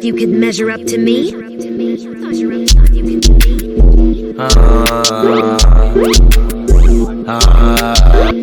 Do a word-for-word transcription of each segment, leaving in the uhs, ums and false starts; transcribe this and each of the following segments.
thought you could measure up to me? Uh, uh, uh, uh,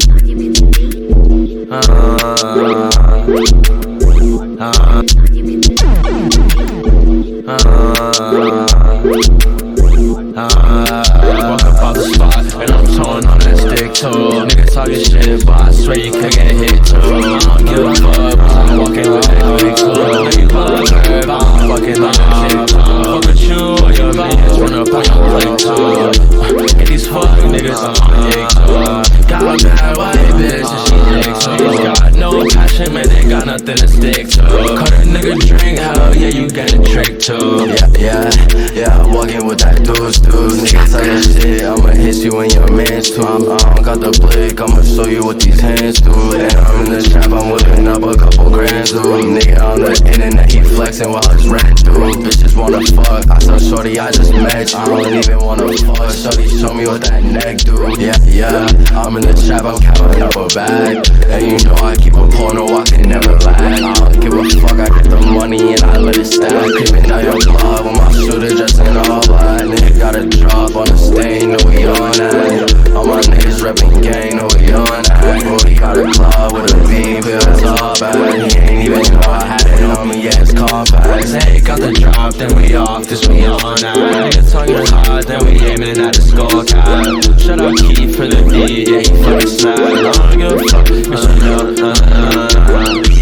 Walk up off the spot, and I'm towing on that stick too. Nigga talking shit, but I swear you could get hit too. I don't give a fuck, I'm walking with that big too. Know you love her, I'm fucking on that shit too. Fuck with you, your bitch run up on your leg too. Get these fuck niggas on my dick too. Got a bad white bitch and she dick too. She's got no passion, man, they got nothing to stick to. Cut a nigga drink, hell yeah, you get a trick too. Yeah, yeah, yeah, I'm walking with that deuce, deuce. Niggas talking shit, I'ma hit you in your mans too. I'm, I don't got the blick, I'ma show you what these hands do. And I'm in the trap, I'm whipping up a couple grand dude. Nigga on the internet, he flexing while his rent due. Bitches wanna fuck, I tell shorty I just met you. I don't even wanna fuck, shorty show me what that neck do. Yeah, yeah, I'm in the trap, I'm counting up a bag. And you know I keep a corner, I can never lag. I don't give a fuck, I get the money and I let it stack. Creeping out your club with my shooter dressed in all black. Nigga got a drop on the stain, know we on that. All my niggas reppin' gang, know we on that. Brody got a club with a beam, feel it's all bad. He ain't even know I had it on me, yeah, it's compact. Hey, got the drop, then we off, this we on that. Nigga talking hard, then we aiming at the scorecard. Shout out Keith for the beat, yeah, he fucking snap. I don't give a fuck, bitch, you know, uh, uh, uh.